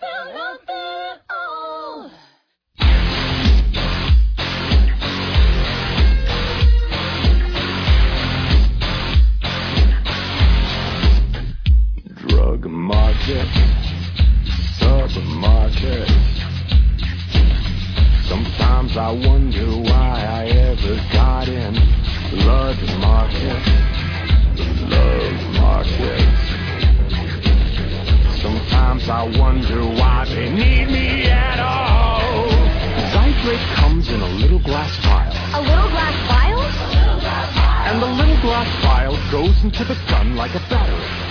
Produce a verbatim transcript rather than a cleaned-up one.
found out that all. Drug market, supermarket. Sometimes I wonder why I ever got in. Blood market, love market. Sometimes I wonder why they need me at all. Zydrate comes in a little glass vial. A little glass vial? And the little glass vial goes into the gun like a battery.